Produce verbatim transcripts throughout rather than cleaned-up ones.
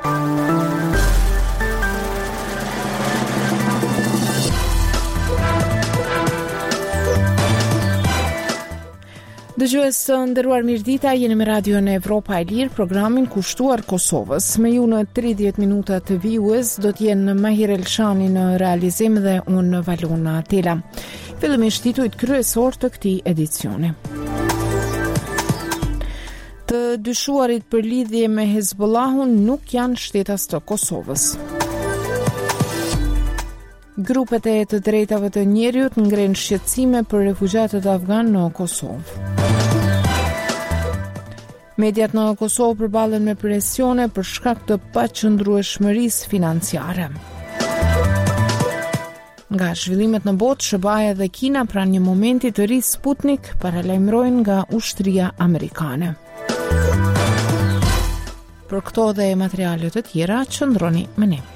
Dëgjues të nderuar, mirëdita, jeni me radion e Evropa e Lirë, programin kushtuar Kosovës. Me ju në tridhjetë minuta të vijues do t'jenë Mahir Elshani në realizim dhe unë Valona Tela. Fillimisht titujt kryesor të këtij edicioni. Të dyshuarit për lidhje me Hezbollahun nuk janë shtetas të Kosovës. Grupet e të drejtave të njerëzit ngren shqetësime për refugjatët afgan në Kosovë. Mediat në Kosovë përballen me presione për shkak të paqëndrueshmërisë financiare. Nga zhvillimet në botë, S B A dhe Kina pranë një momenti të ri Sputnik paralajmërojnë nga ushtria amerikane. Për këto dhe materiale të tjera, qëndroni me ne.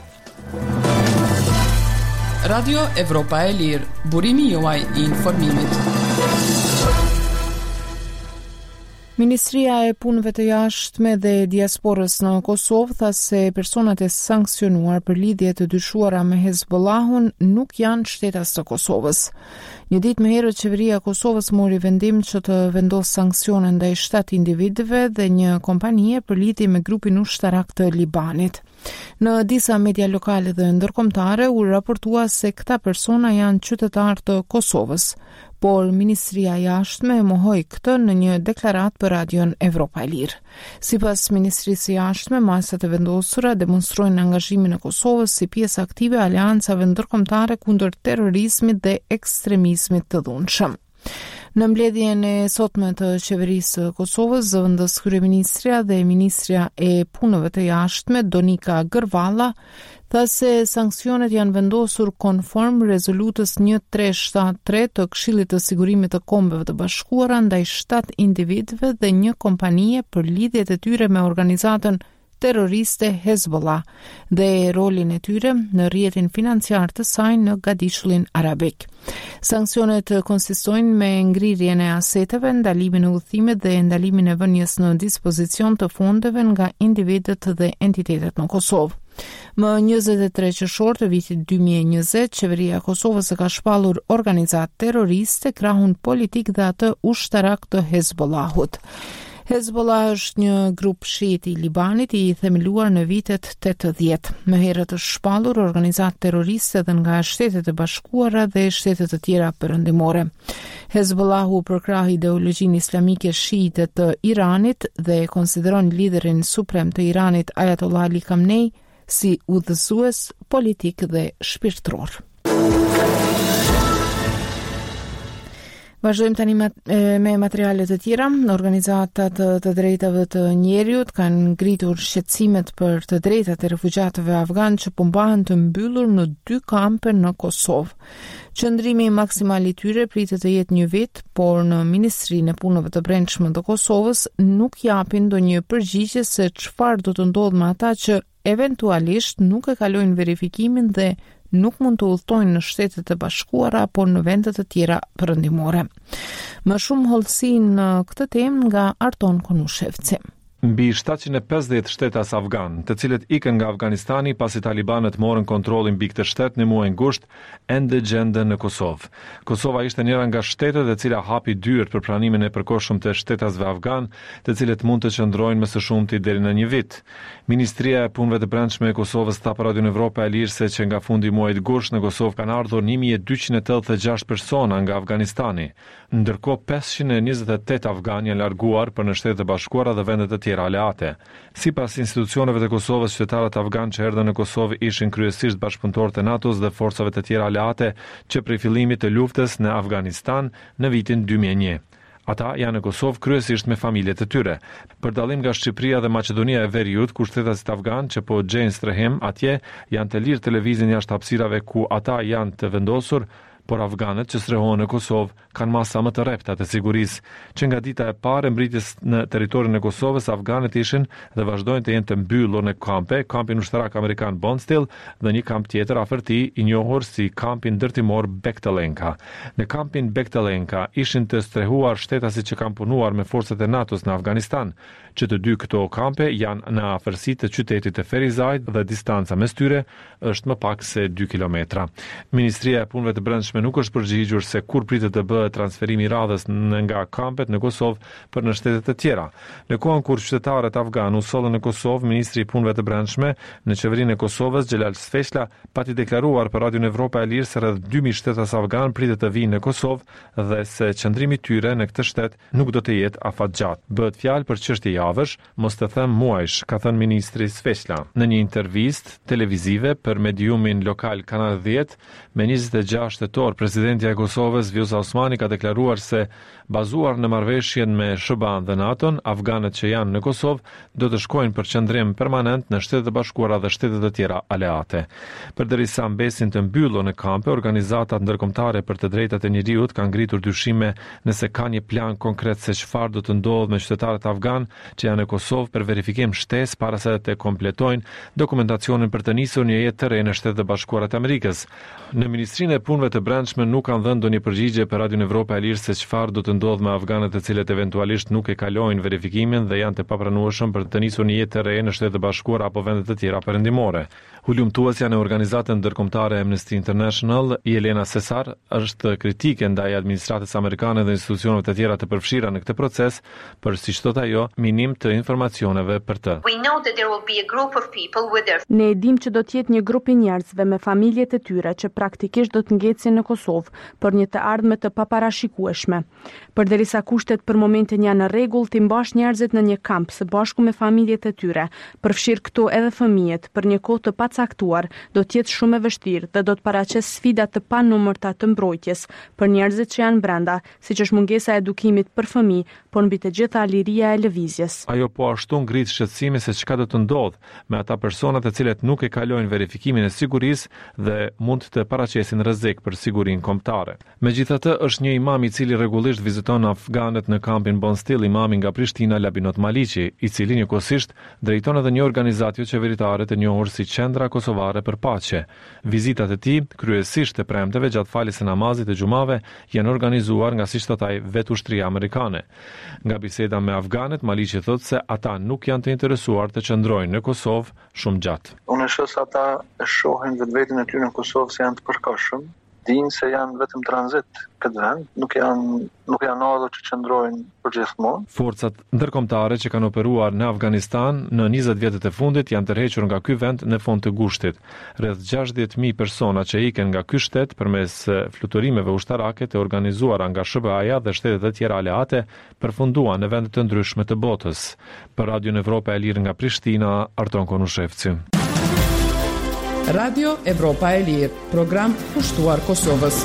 Radio Evropa e Lirë, burimi juaj i informimit. Ministria e Punëve të Jashtme dhe Diasporës në Kosovë tha se personat e sankcionuar për lidhje të dyshuara me Hezbollahun nuk janë shtetas të Kosovës. Një ditë më herët, qeveria e Kosovës mori vendim që të vendosë sanksione ndaj shtatë individëve dhe një kompanie për lidhje me grupin ushtarak të Libanit. Në disa media lokale dhe ndërkombëtare u raportua se këta persona janë qytetarë të Kosovës, por Ministria e Jashtme e mohoi këtë në një deklaratë për radion Evropa e Lirë. Sipas Ministrisë së Jashtme, masat e vendosura demonstrojnë angazhimin e Kosovës si pjesë aktive e aleancave ndërkombëtare kundër terrorizmit dhe ekstremizmit të dhunshëm. Në mbledhjen e sotme të qeverisë së Kosovës, zëvendës kryeministrja dhe ministrja e punëve të jashtme Donika Gërvalla tha se sanksionet janë vendosur konform rezolutës një tre shtat tre të Këshillit të Sigurimit të Kombeve të Bashkuara ndaj shtatë individëve dhe një kompanie për lidhjet e tyre me organizatën terroriste Hezbollah dhe rolin e tyre në rrjetin financiar të saj në Gadishullin Arabik. Sanksionet konsistojnë me ngrirjen e aseteve, ndalimin e udhëtimit dhe ndalimin e vënies në dispozicion të fondeve nga individët dhe entitetet në Kosovë. Më njëzet e tre qershor të vitit dy mijë e njëzet, qeveria e Kosovës e ka shpallur organizatë terroriste, krahun politik dhe atë ushtarak të Hezbollahut. Hezbollah është një grup shiit i Libanit i themeluar në vitet tetëdhjetë. Më herët është shpallur organizatë terroriste edhe nga Shtetet e Bashkuara dhe shtetet të tjera perëndimore. Hezbollahu përkrah ideologjinë islamike shiite të Iranit dhe konsideron liderin suprem të Iranit Ayatollah Ali Khamenei si udhëzues politik dhe shpirtëror. Vazhdojmë tani me materiale të tjera. Organizatat të drejtave të njerëzit kanë ngritur shqetësimet për të drejtat e refugjatëve afgan që mbahen të mbyllur në dy kampe në Kosovë. Qëndrimi maksimal i tyre pritet të jetë një vit, por në Ministrinë e Punëve të Brendshme të Kosovës nuk japin ndonjë përgjigje se çfarë do të ndodhë me ata që eventualisht nuk e kalojnë verifikimin dhe nuk mund të udhtojnë në Shtetet e Bashkuara apo në vende të tjera perëndimore. Më shumë hollësi në këtë temë nga Arton Konushevci. Mbi shtatëqind e pesëdhjetë shtetas afgan, të cilët ikën nga Afganistani pasi talibanët morën kontrollin mbi këtë shtet në muajin gusht, ende gjenden në Kosovë. Kosova ishte njëra nga shtetet e cila hapi dyert për pranimin e përkohshëm të shtetasve afgan, të cilët mund të qëndrojnë më së shumti deri në një vit. Ministria e Punëve të Brendshme e Kosovës tha për radion Evropa e Lirë se që nga fundi i muajit gusht në Kosovë kanë ardhur një mijë e dyqind e tetëdhjetë e gjashtë persona nga Afganistani, ndërkohë pesëqind e njëzet e tetë afgan janë larguar për në Shtetet e Bashkuara dhe vende të tjera aleate. Sipas institucioneve të Kosovës, qytetarët afgan që erdhën në Kosovë ishin kryesisht bashkëpunëtorë të NATO-s dhe forcave të tjera aleate që prej fillimit të luftës në Afganistan në vitin dy mijë e një. Ata janë në Kosovë kryesisht me familjet e tyre. Për dallim nga Shqipëria dhe Maqedonia e Veriut, ku shtetasit afgan që po gjejnë strehim atje janë të lirë të lëvizin jashtë hapësirave ku ata janë të vendosur, por afganët që strehohen në Kosovë kanë masa më të repta të sigurisë, që nga dita e parë e mbritjes në territorin e Kosovës, afganët ishin dhe vazhdojnë të jenë të mbyllur në kampe, kampin ushtarak amerikan Bondsteel dhe një kamp tjetër afër tij i njohur si kampi ndërtimor Bektelenka. Në kampin Bektelenka ishin të strehuar shtetasit që kanë punuar me forcat e NATO-s në Afganistan, që të dy këto kampe janë në afërsi të qytetit të Ferizajt dhe distanca mes tyre është më pak se dy kilometra. Ministria e Punëve të Brendshme nuk është përgjigjur se kur pritet të bëhet transferimi i radhës nga kampet në Kosovë për në shtete të tjera. Në kohën kur qytetarët afganë u sollën në Kosovë, ministri i Punëve të Brendshme në qeverinë e Kosovës, Xhelal Sfeshla, pati deklaruar për Radion Evropa e Lirë se rreth dy mijë shtetas afgan pritet të vinë në Kosovë dhe se qëndrimi i tyre në këtë shtet nuk do të jetë afatgjatë. Bëhet fjalë për çështje javësh, mos të them muajsh, ka thënë ministri Sfeshla. Në një intervistë televizive për mediumin lokal Kanal dhjetë, me njëzet e gjashtë tetor, presidentja e Kosovës Vjosa Osmani ka deklaruar se bazuar në marrëveshjen me S B A-n dhe NATO-n, afganët që janë në Kosovë do të shkojnë për qëndrim permanent në Shtetet e Bashkuara dhe shtetet e tjera aleate. Përderisa mbesin të mbyllur në kampe, organizatat ndërkombëtare për të drejtat e njerëzit kanë ngritur dyshime nëse ka një plan konkret se çfarë do të ndodhë me qytetarët afgan që janë në Kosovë për verifikim shtesë para se të kompletojnë dokumentacionin për të nisur një jetë të re në Shtetet e Bashkuara të Amerikës. Në Ministrinë e Punëve të Brendshme nuk kanë dhënë ndonjë përgjigje për Radion Evropa e Lirë se çfarë do të ndodhë me afganët të cilët eventualisht nuk e kalojnë verifikimin dhe janë të papranueshëm për të nisur një jetë të re në Shtetet e Bashkuara apo vende të tjera perëndimore. Hulumtuesja në organizatën ndërkombëtare Amnesty International, Jelena Cesar, është kritike ndaj administratës amerikane dhe institucioneve të tjera të përfshira në këtë proces për, siç thot ajo, minim të informacioneve për të. Ne e dim që do të jetë një grup i njerëzve me familjet e tyre që praktikisht do të ngecin në Kosovë për një të ardhme të paparashikueshme. Përderisa kushtet për momentin janë në rregull, ti mbash njerëzit në një kamp së bashku me familjet e tyre, përfshir këtu edhe fëmijët, për një kohë të pacaktuar, do të jetë shumë e vështirë dhe do të paraqes sfida të panumërta të mbrojtjes për njerëzit që janë brenda, siç është mungesa e edukimit për fëmijë, por mbi të gjitha liria e lëvizjes. Ajo po ashtu ngrit shqetësime se çka do të ndodhë me ata persona të cilët nuk e kalojnë verifikimin e sigurisë dhe mund të paraqesin rrezik për sigurinë kombëtare. Megjithatë, është një imam i cili rregullisht viziton afganët në kampin Bondsteel, imami nga Prishtina, Labinot Maliqi, i cili njëkohësisht drejton edhe një organizatë jo qeveritare të njohur si Qendra Kosovare për Paqe. Vizitat e tij, kryesisht të premteve gjatë faljes së namazit të xumave, janë organizuar nga, siç thotë ai, vetë ushtria amerikane. Nga biseda me afganët, Maliqi thotë se ata nuk janë të interesuar të qëndrojnë në Kosovë shumë gjatë. Unë shoh se ata e shohin vetveten e tyre në Kosovë se janë të përkohshëm, dinë se janë vetëm tranzit këtë vend, nuk janë nuk janë ardhur të qëndrojnë përgjithmonë. Forcat ndërkombëtare që kanë operuar në Afganistan në njëzet vjetët e fundit janë tërhequr nga ky vend në fund të gushtit. Rreth gjashtëdhjetë mijë persona që iken nga ky shtet përmes fluturimeve ushtarake të organizuara nga S B A-ja dhe shtetet e tjera aleate përfunduan në vende të ndryshme të botës. Për Radion Evropa e Lirë nga Prishtina, Arton Konushevci. Radio Evropa e Lirë, program kushtuar Kosovës.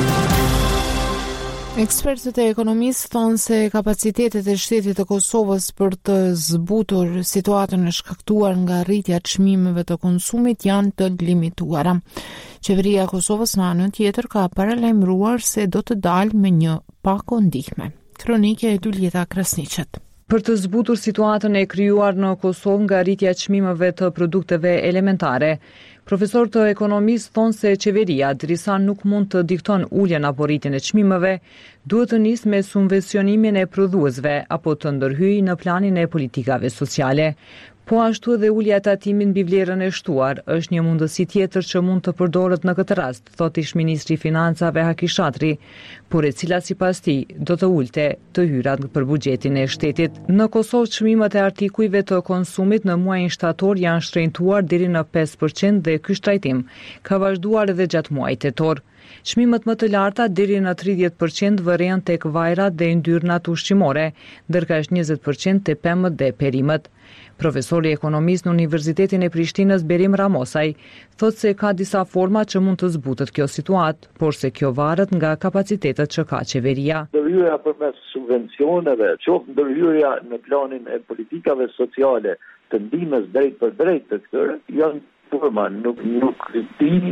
Ekspertët e ekonomisë thonë se kapacitetet e shtetit të Kosovës për të zbutur situatën e shkaktuar nga rritja e çmimeve të konsumit janë të limituara. Qeveria e Kosovës në anën tjetër ka paralajmëruar se do të dalë me një pako ndihme. Kronike e Duljeta Krasniqet. Për të zbutur situatën e krijuar në Kosovë nga rritja e çmimeve të produkteve elementare, profesor të ekonomisë thonë se qeveria, derisa nuk mund të dikton uljen apo rritjen e çmimeve, duhet të nisë me subvencionimin e prodhuesve apo të ndërhyjë në planin e politikave sociale. Po ashtu edhe ulja e tatimit mbi vlerën e shtuar është një mundësi tjetër që mund të përdoret në këtë rast, thotë ish ministri i financave Haki Shatri, por e cila sipas tij do të ulte të hyrat për buxhetin e shtetit. Në Kosovë çmimet e artikujve të konsumit në muajin shtator janë shtrenjtuar deri në pesë përqind dhe ky shtrajtim ka vazhduar edhe gjatë muajit tetor. Çmimet më të larta deri në tridhjetë përqind vërejnë tek vajrat dhe yndyrnat ushqimore, ndërka është njëzet përqind te pemët dhe perimet. Profesori ekonomist në Universitetin e Prishtinës Berim Ramosaj thotë se ka disa forma që mund të zbutet kjo situatë, por se kjo varet nga kapacitetet që ka qeveria. Ndërhyrja përmes subvencioneve, qoftë ndërhyrja në planin e politikave sociale të ndihmës drejt për drejt të këtyre, janë forma, nuk nuk di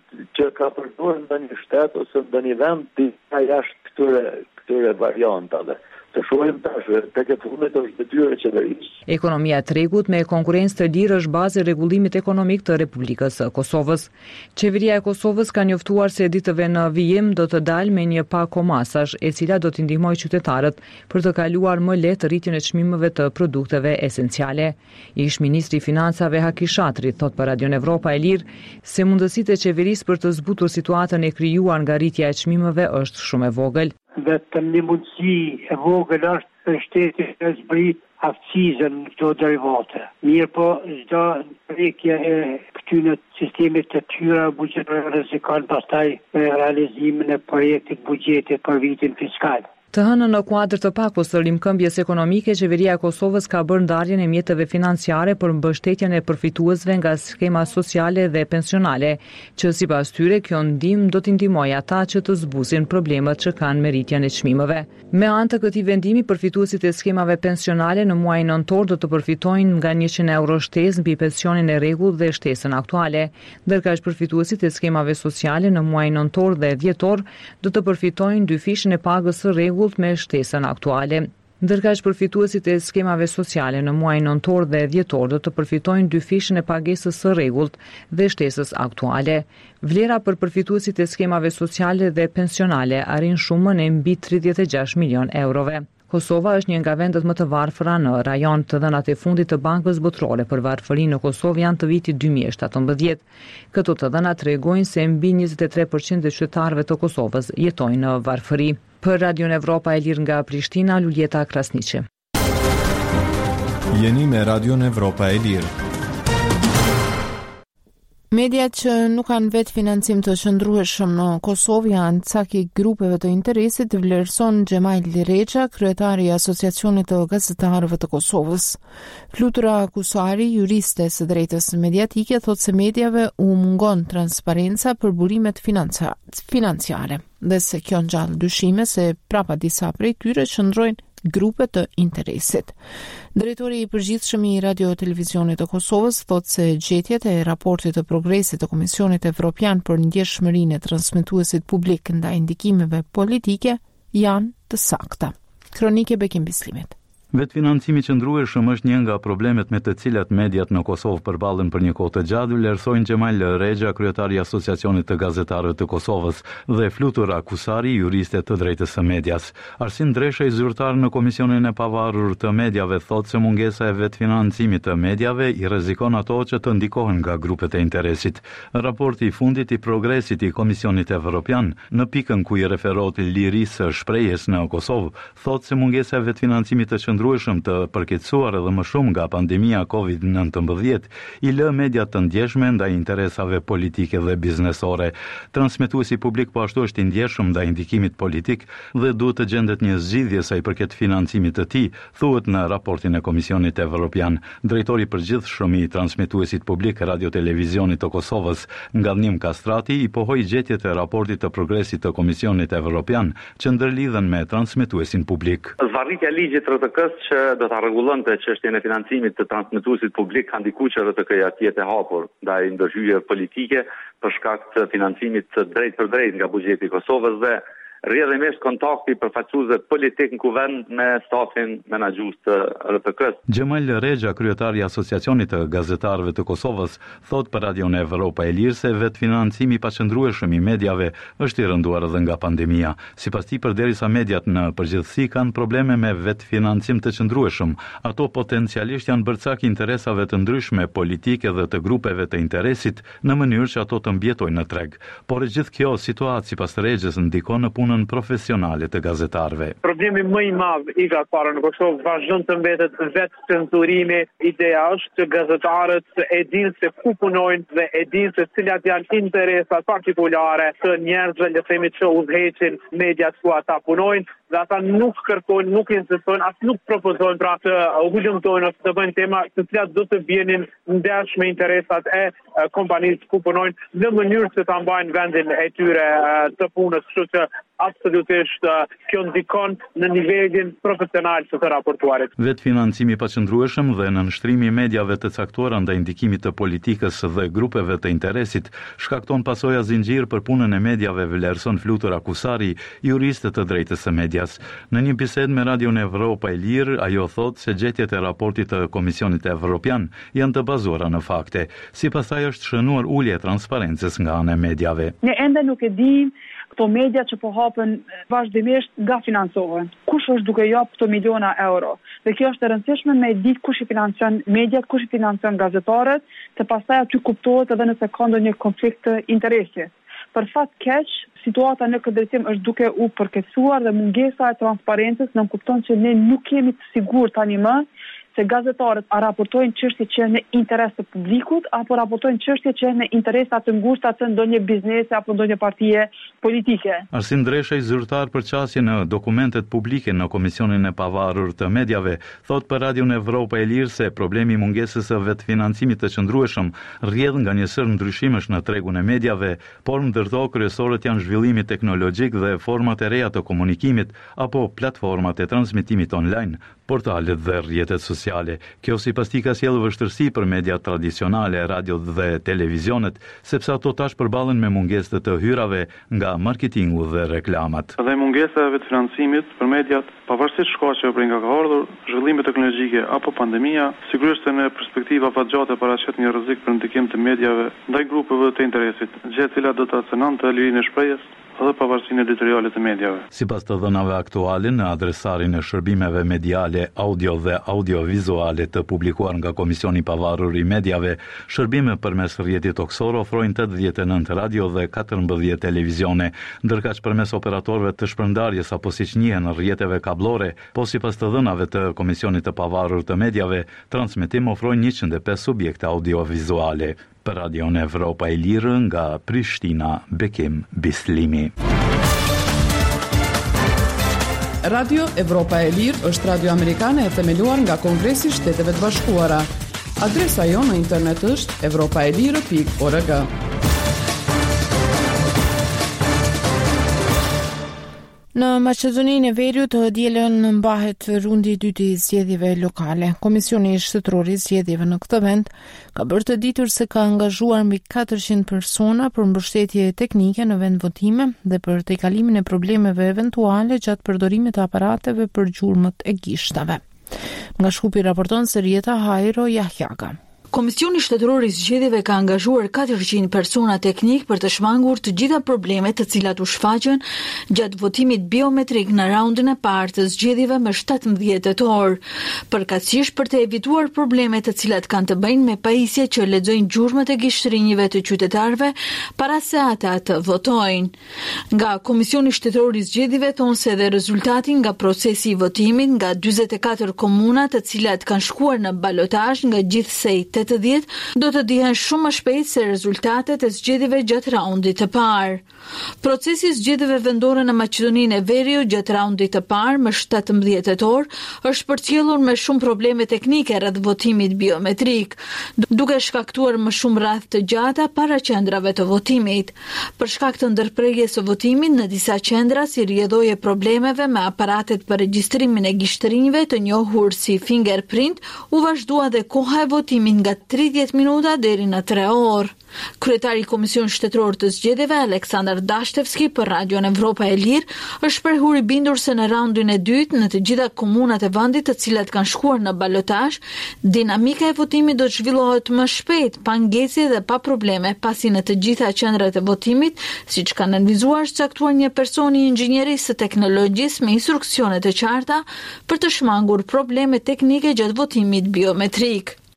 që ka përdorur ndonjë shtet ose ndonjë vend disa jashtë këtyre këtyre variantave. Të shohim tash tek e fundit është detyrë e qeverisë. Ekonomia e tregut me konkurrencë të lirë është bazë e rregullimit ekonomik të Republikës së Kosovës. Qeveria e Kosovës ka njoftuar se ditëve në vijim do të dalë me një pakomasash, e cila do t'i ndihmojë qytetarët për të kaluar më lehtë rritjen e çmimeve të produkteve esenciale. Ish ministri i Financave Haki Shatri thot për Radion Evropa e Lirë se mundësitë e qeverisë për të zbutur situatën e krijuar nga rritja e çmimeve është shumë e vogël. Vetëm një mundësi e vogël është për shteti të zbrit akcizën në këto derivate. Mirë po, çdo prekje e këtyre sistemit të tyra buxhetore rrezikon pastaj realizimin e projektit buxhetit për vitin fiskal. Të hënën në kuadër të pakos të rimkëmbjes ekonomike, qeveria e Kosovës ka bërë ndarjen e mjeteve financiare për mbështetjen e përfituesve nga skema sociale dhe pensionale, që sipas tyre kjo ndihmë do t'i ndihmojë ata që të zbuzin problemet që kanë me rritjen e çmimeve. Me anë të këtij vendimi, përfituesit e skemave pensionale në muajin nëntor do të përfitojnë nga njëqind euro shtesë mbi pensionin e rregullt dhe shtesën aktuale, ndërkaq përfituesit e skemave sociale në muajin nëntor dhe dhjetor do të përfitojnë dyfishin e pagës së rregullt me shtesën aktuale. Ndërkaq përfituesit e skemave sociale në muajin nëntor dhe dhjetor do të përfitojnë dyfishin e pagesës së rregullt dhe shtesës aktuale. Vlera për përfituesit e skemave sociale dhe pensionale arrin shumën e mbi tridhjetë e gjashtë milion eurove. Kosova është një nga vendet më të varfëra në rajon. Të dhënat e fundit të Bankës Botërore për varfërinë në Kosovë janë të vitit dy mijë e shtatëmbëdhjetë. Këto të dhëna tregojnë se mbi njëzet e tre përqind e qytetarëve të Kosovës jetojnë në varfëri. Për Radion Evropa e Lirë nga Prishtina, Luljeta Krasniqi. Jeni me Radion Evropa e Lirë. Mediat që nuk kanë vetë financim të qëndrueshëm në Kosovë janë caki grupeve të interesit, vlerëson Xhemail Rexha, kryetari i Asociacionit të Gazetarëve të Kosovës. Flutura Kusari, juriste së drejtës mediatike, thot se mediave u mungon transparenca për burimet financiare, dhe se kjo ngjall dyshime se prapa disa prej tyre qëndrojnë grupe të interesit. Drejtori i përgjithshëm i Radio Televizionit të Kosovës thot se gjetjet e raportit të progresit të Komisionit Evropian për ndjeshmërinë e transmetuesit publik ndaj ndikimeve politike janë të sakta. Kronike Bekim Bislimit. Vetëfinancimi qëndrueshëm është një nga problemet me të cilat mediat në Kosovë përballen për një kohë të gjatë, vlerësojnë Xhemail Rexha, kryetari i Asociacionit të Gazetarëve të Kosovës, dhe Flutura Kusari, juriste të drejtës së medias. Arsin Dresha, zyrtar në Komisionin e Pavarur të Mediave, thotë se mungesa e vetëfinancimit të mediave i rrezikon ato që të ndikohen nga grupet e interesit. Raporti i fundit i progresit i Komisionit Evropian, në pikën ku i referohet lirisë së shprehjes në Kosovë, thotë se mungesa e vetëfinancimit të qëndrueshëm të përkeqësuar edhe më shumë nga pandemia kovid nëntëmbëdhjetë i lë mediat të ndjeshme ndaj interesave politike dhe biznesore. Transmetuesi publik po ashtu është i ndjeshëm ndaj ndikimit politik dhe duhet të gjendet një zgjidhje sa i përket financimit të tij, thuhet në raportin e Komisionit Evropian. Drejtori i përgjithshëm i transmetuesit publik Radio Televizionit të Kosovës, Ngallnim Kastrati, i pohoi gjetjet e raportit të progresit të Komisionit Evropian që ndërlidhen me transmetuesin publik. Zvarritja e ligjit R T K-s që do ta rregullonte çështjen e financimit të transmetuesit publik ka ndikuar që R T K-ja të jetë e hapur ndaj ndërhyrjeve politike për shkak të financimit të drejtë për drejtë nga buxheti i Kosovës dhe rrjedhimisht kontakti i përfaqësuesve politik në kuvend me stafin menaxhues të R T K-s. Xhemail Rexha, kryetari i Asociacionit të Gazetarëve të Kosovës, thot për Radion Evropa e Lirë se vetëfinancimi i paqëndrueshëm i mediave është i rënduar edhe nga pandemia. Sipas tij, përderisa mediat në përgjithësi kanë probleme me vetëfinancim të qëndrueshëm, ato potencialisht janë bërcak interesave të ndryshme politike dhe të grupeve të interesit në mënyrë që ato të mbjetojnë në treg. Por e gjithë kjo situatë sipas Rexhës ndikon në punën profesionale të gazetarëve. Problemi më i madh i gazetarëve në Kosovë vazhdon të mbetet vetë cenzurimi. Ideja është që gazetarët e dinë se ku punojnë dhe e dinë se cilat janë interesat partikulare të njerëzve, le të themi, që udhëheqin mediat ku ata punojnë. dhe ata nuk kërkojnë, nuk insistojnë, as nuk propozojnë pra të hulumtojnë ose të bëjnë tema të cilat do të vjenin ndesh me interesat e kompanisë ku punojnë në mënyrë që ta mbajnë vendin e tyre të punës, kështu që absolutisht kjo ndikon në nivelin profesional të të raportuarit. Vetë financimi i paqëndrueshëm dhe nënshtrimi i mediave të caktuara ndaj ndikimit të politikës dhe grupeve të interesit shkakton pasoja zinxhir për punën e mediave, vlerëson Flutur Akusari, juriste të drejtës së medias. Në një bisedë me Radion Evropa e Lirë, ajo thotë se gjetjet e raportit të Komisionit Evropian janë të bazuara në fakte. Sipas saj është shënuar ulje e transparencës nga ana e mediave. Ne ende nuk e dim këto media që po hapen vazhdimisht nga financohen. Kush është duke jap këto miliona euro? Dhe kjo është e rëndësishme me ditë kush i financon mediat, kush i financon gazetarët, se pastaj aty kuptohet edhe nëse ka ndonjë konflikt të interesi. Për fat keq, situata në këtë drejtim është duke u përkeqësuar dhe mungesa e transparencës nëmë kupton që ne nuk jemi të sigurt tani më se gazetarët a raportojnë çështje që në interes të publikut apo raportojnë çështje që në interesa të ngushta të ndonjë biznesi apo ndonjë partie politike. Arsim Dresha, i zyrtar për qasje në dokumentet publike në Komisionin e Pavarur të Mediave, thot për Radion Evropa e Lirë se problemi i mungesës së vetfinancimit të qëndrueshëm rrjedh nga një sër ndryshimesh në tregun e mediave, por ndërto kryesorët janë zhvillimi teknologjik dhe format e reja të komunikimit apo platformat e transmetimit online, portalet dhe rrjetet sociale. Kjo sipas tij ka sjellë vështirësi për mediat tradicionale, radio dhe televizionet, sepse ato tash përballen me mungesë të hyrave nga marketingu dhe reklamat. Dhe mungesa e vetfinancimit për mediat, pavarësisht shkaqeve për nga ka ardhur, zhvillime teknologjike apo pandemia, sigurisht se në perspektiva fatgjate paraqet një rrezik për ndikim të mediave ndaj grupeve të interesit, gjë e cila do të acenonte lirinë e shprehjes dhe pavarësinë editoriale të mediave. Sipas të dhënave aktuale në adresarin e shërbimeve mediale, audio dhe audiovizuale të publikuar nga Komisioni i Pavarur i Mediave, shërbime përmes rrjetit toksor ofrojnë tetëdhjetë e nëntë radio dhe katërmbëdhjetë televizione, ndërkaq përmes operatorëve të shpërndarjes apo siç njihen rrjeteve kablore, po sipas të dhënave të Komisionit të Pavarur të Mediave, transmetim ofrojnë njëqind e pesë subjekte audiovizuale. Për Radion Evropa e Lirë nga Prishtina, Bekim Bislimi. Radio Evropa e Lirë është radio amerikane e themeluar nga Kongresi i Shteteve të Bashkuara. Adresa jonë në internet është evropaelire pikë org. Në Maqedoninë e Veriut të dielën mbahet rundi i dytë i zgjedhjeve lokale. Komisioni Shtetëror i Zgjedhjeve në këtë vend ka bërë të ditur se ka angazhuar mbi katërqind persona për mbështetje teknike në vend votime dhe për tejkalimin e problemeve eventuale gjatë përdorimit të aparateve për gjurmët e gishtave. Nga Shkupi raporton Serieta Hajro Jahjaga. Komisioni Shtetëror i Zgjedhjeve ka angazhuar katërqind persona teknik për të shmangur të gjitha problemet të cilat u shfaqën gjatë votimit biometrik në raundin e parë të zgjedhjeve më shtatëmbëdhjetë tetor, përkatësisht për të evituar problemet të cilat kanë të bëjnë me pajisje që lexojnë gjurmët e gishtrinjive të qytetarëve para se ata të votojnë. Nga Komisioni Shtetëror i Zgjedhjeve thonë se dhe rezultati nga procesi i votimit nga dyzet e katër komuna të cilat kanë shkuar në balotazh nga gjithsej tetëdhjetë do të dihen shumë më shpejt se rezultatet e zgjedhjeve gjatë raundit të parë. Procesi i zgjedhjeve vendore në Maqedoninë e Veriut gjatë raundit të parë më shtatëmbëdhjetë tetor është përcjellur me shumë probleme teknike rreth votimit biometrik, duke shkaktuar më shumë radhë të gjata para qendrave të votimit. Për shkak të ndërprerjes së votimit në disa qendra si rrjedhoje problemeve me aparatet për regjistrimin e gishtrinjve të njohur si fingerprint, u vazhdua dhe koha e votimit nga tridhjetë minuta deri në tre orë. Kryetari i Komisionit Shtetëror të Zgjedhjeve, Aleksandar Dashtevski, për Radion Evropa e Lirë, është shprehur i bindur se në raundin e dytë në të gjitha komunat e vendit të cilat kanë shkuar në balotazh, dinamika e votimit do të zhvillohet më shpejt, pa ngjecje dhe pa probleme, pasi në të gjitha qendrat e votimit, siç ka nënvizuar, caktuar një person i inxhinierisë së teknologjisë me instruksione të qarta për të shmangur probleme teknike gjatë votimit biometrik.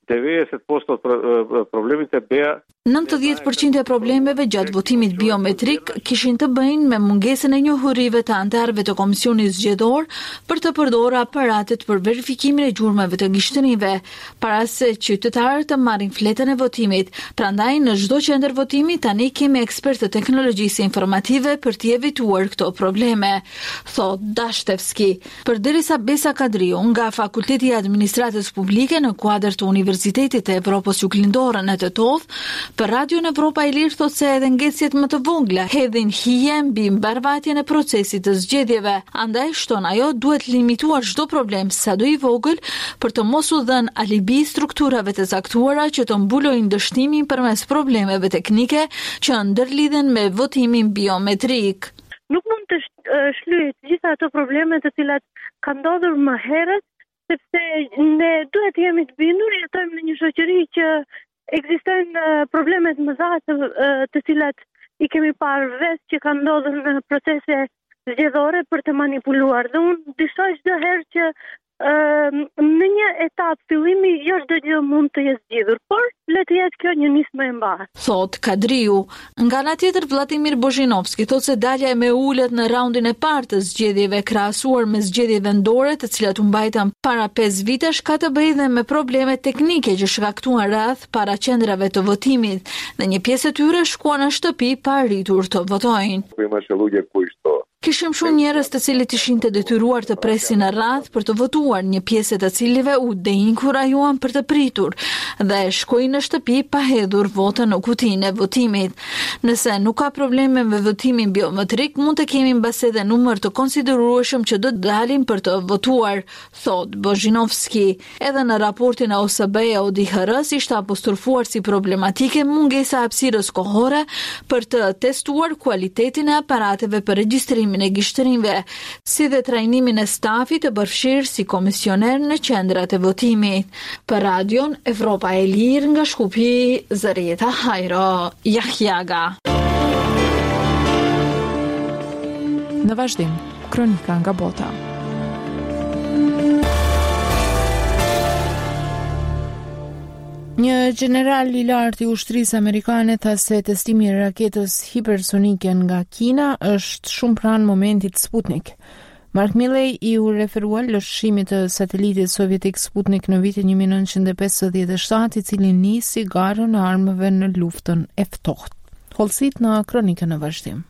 devejet posto të problemit e bea nëntëdhjetë përqind e problemeve gjatë votimit biometrik kishin të bëjnë me mungesën e njohurive të anëtarëve të Komisionit Zgjedhor për të përdorur aparatet për verifikimin e gjurmëve të gishtënive, para se qytetarët të marrin fletën e votimit. Prandaj në çdo qendër votimi tani kemi ekspertë të teknologjisë informative për t'i evituar këto probleme, thot Dashtevski. Përderisa Besa Kadriu nga Fakulteti i Administratës Publike në kuadër të Universitetit të Evropës Juglindore në Tetov, për Radion Evropa e Lirë thot se edhe ngecjet më të vogla hedhin hije mbi mbarvajtjen e procesit të zgjedhjeve. Andaj shton ajo duhet limituar çdo problem sado i vogël për të mos u dhënë alibi strukturave të caktuara që të mbulojnë dështimin përmes problemeve teknike që ndërlidhen me votimin biometrik. Nuk mund të shlyejë të gjitha ato probleme të cilat kanë ndodhur më herët, sepse ne duhet jemi të bindur, jetojmë në një shoqëri që ekzistojnë problemet më dha të, të cilat i kemi parë vetë që kanë ndodhur në procese zgjedhore për të manipuluar. Dhe unë dishoj çdo herë që në një etapë fillimi jo çdo gjë mund të jetë zgjidhur, por le të jetë kjo një nismë e mbarë. Thot Kadriu. Nga ana tjetër Vladimir Bozhinovski thot se dalja me ulët në raundin e parë të zgjedhjeve krahasuar me zgjedhjet vendore, të cilat u mbajtën para pesë vitesh, ka të bëjë dhe me probleme teknike që shkaktuan rreth para qendrave të votimit, dhe një pjesë e tyre shkuan në shtëpi pa arritur të votojnë. Kishim shumë njerëz të cilët ishin të detyruar të presin në radhë për të votuar, një pjesë të cilive u deinkurajuan për të pritur dhe shkojnë në shtëpi pa hedhur votën në kutinë e votimit. Nëse nuk ka probleme me votimin biometrik, mund të kemi mbas edhe numër të konsiderueshëm që do të dalin për të votuar, thot Bozhinovski. Edhe në raportin e O S B e O D H R-s ishte apostrofuar si problematike mungesa e hapësirës kohore për të testuar cilëtetin e aparateve për regjistrim e gishtërinve, si dhe trajnimin e stafit të bërfshirë si komisioner në qendrat e votimit. Për Radion Evropa e Lirë nga Shkupi, Zërieta Hajro Jahjaga. Në vazhdim, kronika nga bota. Një general i lartë i ushtrisë amerikane tha se testimi i raketës hipersonike nga Kina është shumë pranë momentit Sputnik. Mark Milley i u referua lëshimit të satelitit sovjetik Sputnik në vitin një mijë nëntëqind e pesëdhjetë e shtatë, i cili nisi garën e armëve në luftën e ftohtë. Holësit në kronikën në vazhdim.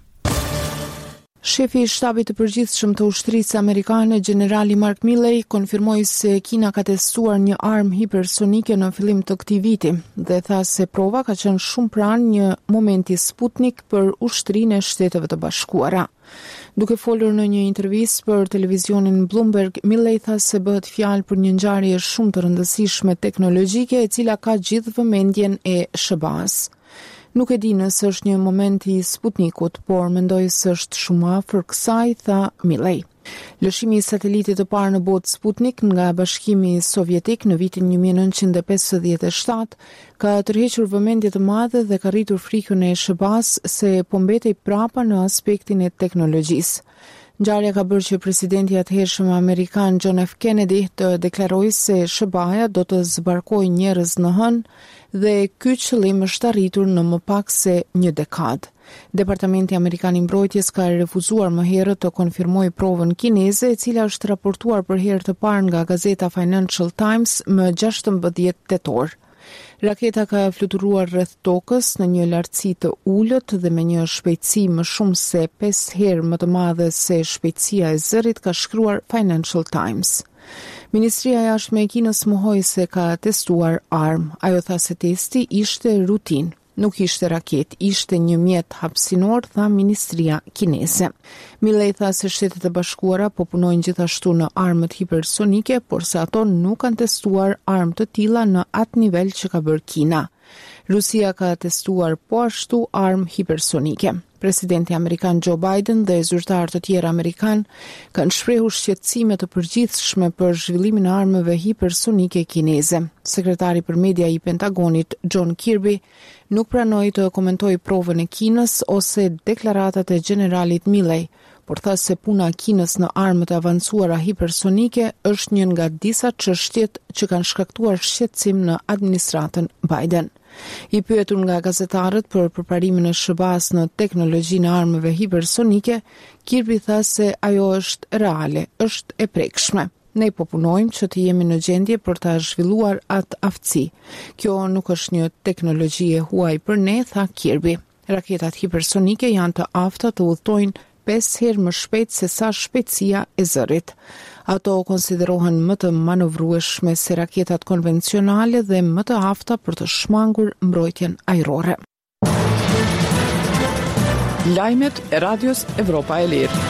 Shefi i shtabit të përgjithshëm të ushtrisë amerikane, generali Mark Milley, konfirmoi se Kina ka testuar një armë hipersonike në fillim të këtij viti dhe tha se prova ka qenë shumë pranë një momenti Sputnik për ushtrinë e Shteteve të Bashkuara. Duke folur në një intervistë për televizionin Bloomberg, Milley tha se bëhet fjalë për një ngjarje shumë të rëndësishme teknologjike e cila ka gjithë vëmendjen e S B A-s. Nuk e di nëse është një moment i Sputnikut, por mendoj se është shumë afër kësaj, tha Milley. Lëshimi i satelitit të parë në botë Sputnik nga Bashkimi Sovjetik në vitin një mijë nëntëqind e pesëdhjetë e shtatë ka tërhequr vëmendje të madhe dhe ka rritur frikën e S B A-s se po mbetej prapa në aspektin e teknologjisë. Ngjarja ka bërë që presidenti i atëhershëm amerikan John F. Kennedy të deklarojë se S B A-ja do të zbarkojë njerëz në hënë dhe ky qëllim është arritur në më pak se një dekadë. Departamenti Amerikan i Mbrojtjes ka refuzuar më herët të konfirmojë provën kineze, e cila është raportuar për herë të parë nga gazeta Financial Times më gjashtëmbëdhjetë tetor. Raketa ka fluturuar rreth tokës në një lartësi të ulët dhe me një shpejtësi më shumë se pesë herë më të madhe se shpejtësia e zërit, ka shkruar Financial Times. Ministria e Jashtme e Kinës mohoi se ka testuar armë. Ajo tha se testi ishte rutinë. Nuk ishte raket, ishte një mjet hapësinor, tha ministria kineze. Milley tha se Shtetet e Bashkuara po punojnë gjithashtu në armët hipersonike, por se ato nuk kanë testuar armë të tilla në atë nivel që ka bërë Kina. Rusia ka testuar po ashtu armë hipersonike. Presidenti amerikan Joe Biden dhe zyrtarë të tjerë amerikan kanë shprehur shqetësime të përgjithshme për zhvillimin e armëve hipersonike kineze. Sekretari për media i Pentagonit John Kirby nuk pranoi të komentojë provën e Kinës ose deklaratat e generalit Milley, por tha se puna e Kinës në armët e avancuara hipersonike është një nga disa çështjet që kanë shkaktuar shqetësim në administratën Biden. I pyetur nga gazetarët për përparimin e S B A-s në teknologjinë e armëve hipersonike, Kirby tha se ajo është reale, është e prekshme. Ne po punojmë që të jemi në gjendje për ta zhvilluar atë aftësi. Kjo nuk është një teknologji e huaj për ne, tha Kirby. Raketat hipersonike janë të afta të udhtojnë pesë herë më shpejt se sa shpejtësia e zërit. Ato konsiderohen më të manovrueshme se raketat konvencionale dhe më të afta për të shmangur mbrojtjen ajrore. Lajmet e Radios Evropa e Lirë.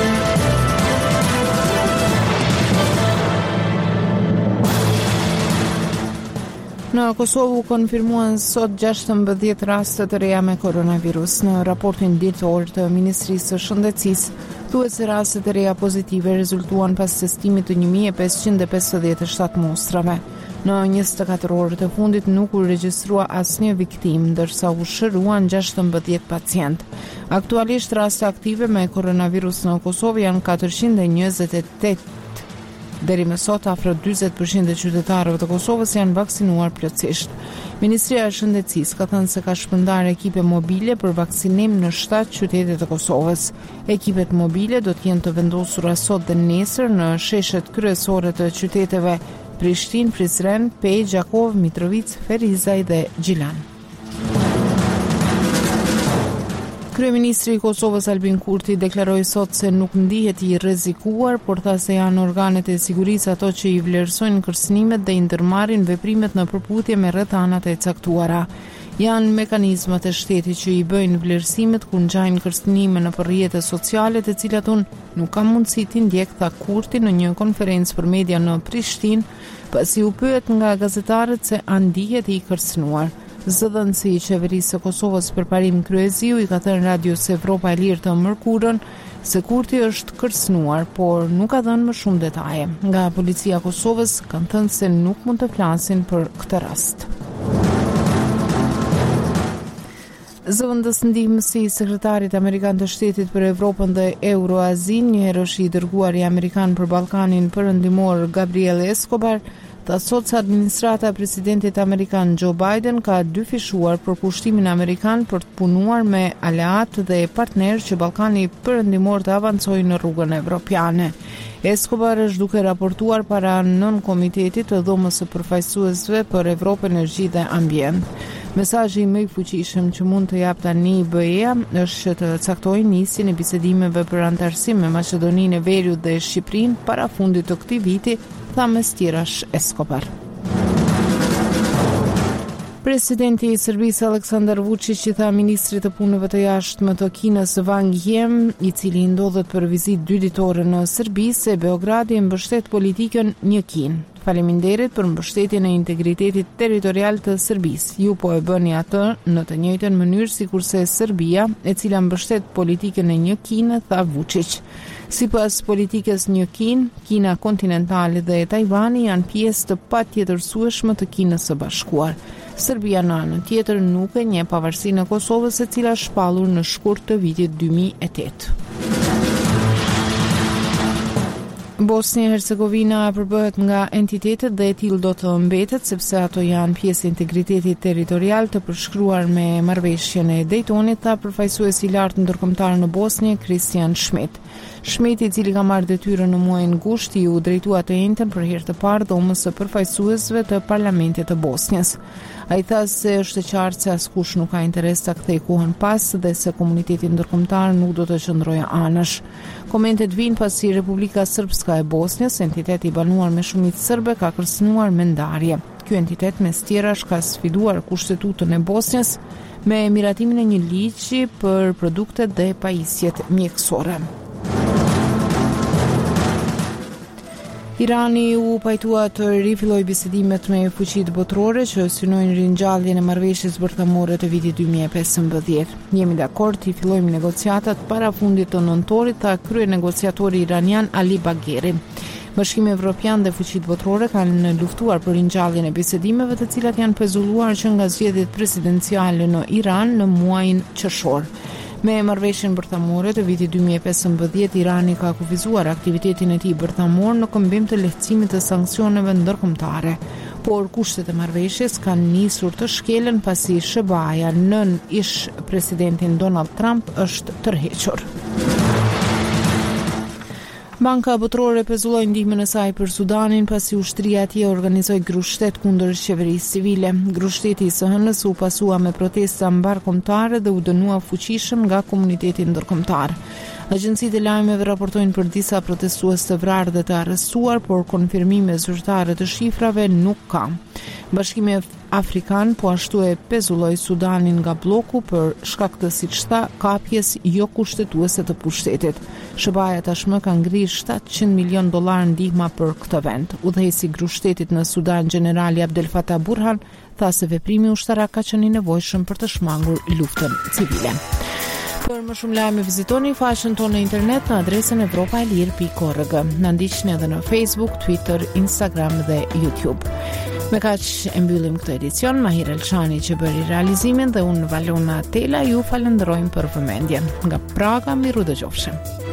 Në Kosovë u konfirmuan sot gjashtëmbëdhjetë raste të reja me koronavirus. Në raportin ditor të Ministrisë së Shëndetësisë, thuhet se rastet e reja pozitive rezultuan pas testimit të një mijë e pesëqind e pesëdhjetë e shtatë mostrave. Në njëzet e katër orët e fundit nuk u regjistrua asnjë viktim, ndërsa u shëruan gjashtëmbëdhjetë pacient. Aktualisht raste aktive me koronavirus në Kosovë janë katërqind e njëzet e tetë. Deri më sot, afro dyzet përqind e qytetarëve të Kosovës janë vaksinuar plotësisht. Ministria e Shëndetësisë ka thënë se ka shpërndar ekipe mobile për vaksinim në shtatë qytete të Kosovës. Ekipet mobile do të jenë të vendosura sot dhe nesër në sheshet kryesore të qyteteve Prishtinë, Prizren, Pej, Gjakov, Mitrovic, Ferizaj dhe Gjilan. Kryeministri i Kosovës Albin Kurti deklaroi sot se nuk ndihet i rrezikuar, por tha se janë organet e sigurisë ato që i vlerësojnë kërcënimet dhe i ndërmarrin veprimet në përputhje me rrethanat e caktuara. Janë mekanizmat e shtetit që i bëjnë vlerësimet kur ngjajnë kërcënime në rrjete sociale të cilat unë nuk kam mundësi t'i ndjek, tha Kurti në një konferencë për media në Prishtinë, pasi u pyet nga gazetarët se a ndihet i kërcënuar. Zëdhënësi i qeverisë së Kosovës përparim Kryeziu i ka thënë Radios Evropa e Lirë të mërkurën se Kurti është kërcënuar, por nuk ka dhënë më shumë detaje. Nga policia e Kosovës kanë thënë se nuk mund të flasin për këtë rast. Zëvendës ndihmësi i sekretarit amerikan të shtetit për Evropën dhe Euroazin, një herësh i dërguari amerikan për Ballkanin Perëndimor Gabriel Escobar, tha sot se administrata e presidentit amerikan Joe Biden ka dyfishuar për pushtimin amerikan për të punuar me aleat dhe partnerë që Ballkani Perëndimor të avancojë në rrugën evropiane. Escobar është duke raportuar para nën komitetit të dhomës së përfaqësuesve për Evropë, Energji dhe Ambient. Mesazhi më i fuqishëm që mund të jap tani B E-ja është që të caktojë nisjen e bisedimeve për antarësim me Maqedoninë e Veriut dhe Shqipërinë para fundit të këtij viti, tha mes tjerash Escobar. Presidenti i Serbisë Aleksandar Vučić i tha ministrit të punëve të jashtme të Kinës Wang Yi, i cili ndodhet për vizitë dy ditore në Serbi, se Beogradi mbështet politikën një Kinë. Faleminderit për mbështetjen e integritetit territorial të Serbisë. Ju po e bëni atë në të njëjtën mënyrë sikurse Serbia, e cila mbështet politikën e një Kinë, tha Vučić. Sipas politikës një Kinë, Kina kontinentale dhe Tajvani janë pjesë të patjetërsueshme të Kinës së Bashkuar. Serbia në anën tjetër nuk e njeh pavarësinë e Kosovës, e cila shpallur në shkurt të vitit dy mijë e tetë. Bosnia e Hercegovina përbëhet nga entitetet dhe e tillë do të mbetet sepse ato janë pjesë e integritetit territorial të përshkruar me marrëveshjen e Daytonit, tha përfaqësuesi i lartë ndërkombëtar në Bosnjë, Christian Schmidt. Schmidt, i cili ka marrë detyrën në muajin gusht, i u drejtua të njëjtën për herë të parë dhomës së përfaqësuesve të parlamentit të Bosnjës. Ai tha se është e qartë se askush nuk ka interes ta kthejë kohën pas dhe se komuniteti ndërkombëtar nuk do të qëndrojë anash. Komentet vijnë pasi Republika Srpska e Bosnjës, entiteti i banuar me shumicë serbe, ka kërcënuar me ndarje. Ky entitet mes tjerash ka sfiduar kushtetutën e Bosnjës me miratimin e një ligji për produktet dhe pajisjet mjekësore. Irani u pajtua të rifilloj bisedimet me fuqitë botërore që synojnë ringjalljen e marrëveshjes bërthamore të vitit dy mijë e pesëmbëdhjetë. Jemi dakord të fillojmë negociatat para fundit të nëntorit, tha kryenegociatori iranian Ali Bagheri. Bashkimi Evropian dhe fuqitë botërore kanë luftuar për ringjalljen e bisedimeve, të cilat janë pezulluar që nga zgjedhjet presidenciale në Iran në muajin qershor. Me marrëveshjen bërthamore të vitit dy mijë e pesëmbëdhjetë, Irani ka kufizuar aktivitetin e tij bërthamor në këmbim të lehtësimit të sanksioneve ndërkombëtare, por kushtet e marrëveshjes kanë nisur të shkelen pasi S B A-ja nën ish presidentin Donald Trump është tërhequr. Banka Botërore pezulloi ndihmën e saj për Sudanin pasi ushtria e tij organizoi grushtet kundër qeverisë civile. Grushteti i S H N-s u pasua me protesta mbarkombëtare dhe u dënua fuqishëm nga komuniteti ndërkombëtar. Agjencitë e lajmeve raportojnë për disa protestues të vrarë dhe të arrestuar, por konfirmime zyrtare të shifrave nuk ka. Bashkimi Afrikan po ashtu e pezulloi Sudanin nga bloku për shkak të, siç tha, kapjes jo kushtetuese të pushtetit. S B A-ja tashmë ka ngrirë shtatëqind milion dollar ndihma për këtë vend. Udhëheqësi i grushtetit në Sudan, generali Abdel Fattah Burhan, tha se veprimi ushtarak ka qenë i nevojshëm për të shmangur luftën civile. Për më shumë lajme vizitoni faqen tonë në internet në adresën evropa e lirë pikë org. Na ndiqni edhe në Facebook, Twitter, Instagram dhe YouTube. Me kaq e mbyllim këtë edicion. Mahir Elçani që bëri realizimin dhe unë Valona Tela ju falenderojmë për vëmendjen. Nga Praga, miru dëgjofshim.